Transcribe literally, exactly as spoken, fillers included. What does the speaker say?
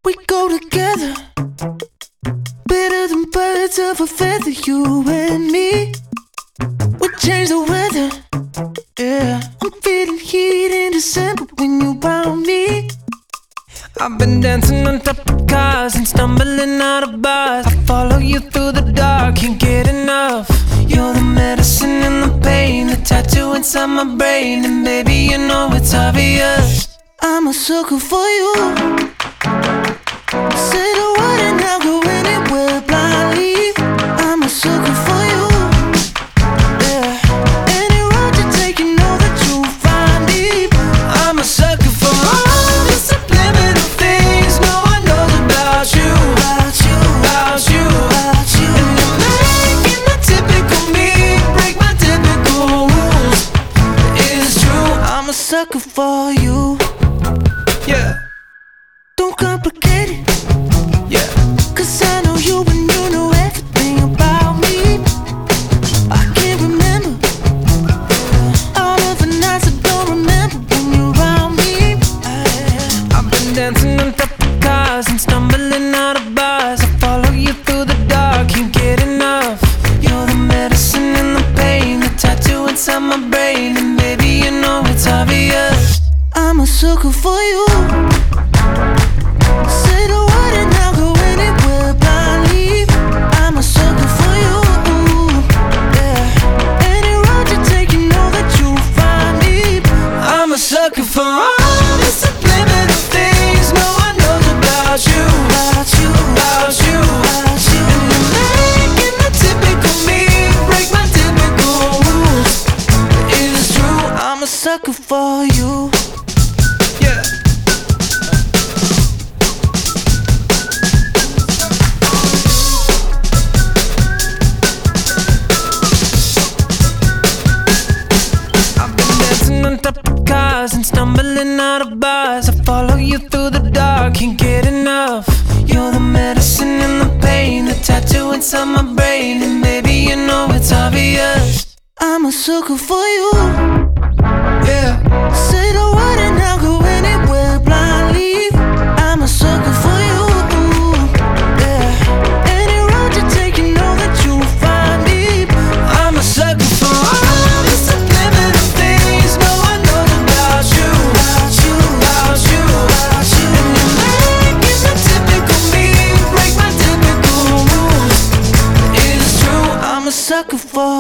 We go together, better than birds of a feather, you and me. We change the weather, yeah. I'm feeling heat in December when you found me. I've been dancing on top of cars and stumbling out of bars. I follow you through the dark, can't get enough. You're the medicine and the pain, the tattoo inside my brain. And baby, you know it's obvious, I'm a sucker for you. Say the word and I'll go anywhere blindly. I'm a sucker for you, yeah. Any road you take, you know that you'll find me. I'm a sucker for all the subliminal things no one knows about you, About you, about you, about you. And you're making the typical me break my typical rules. It's true, I'm a sucker for you. yeah, Don't complicate it, yeah. cause I know you and you know everything about me. I can't remember all of the nights I don't remember when you're around me. I've been dancing on top of cars and stumbling out of bars. I follow you through the dark, can't get enough. You're the medicine and the pain, the tattoo inside my brain. And baby, you know it's obvious, I'm a sucker for you. Say the word and I'll go anywhere blindly. I'm a sucker for you, yeah. Any road you take, you know that you'll find me. I'm a sucker for all the subliminal things no one knows about you, About you, about you, about you. And you're making the typical me break my typical rules. It's true, I'm a sucker for you. yeah. I've been dancing on top of cars and stumbling out of bars. I follow you through the dark, can't get enough. You're the medicine and the pain, the tattoo inside my brain. And baby, you know it's obvious, I'm a sucker for you. yeah. Say the word and I'll go anywhere blindly. I'm a sucker for you, yeah. Any road you take, you know that you'll find me. I'm a sucker for all the subliminal things no one knows about you, About you, about you, about you. And you're making the typical me break my typical rules. It's true, I'm a sucker for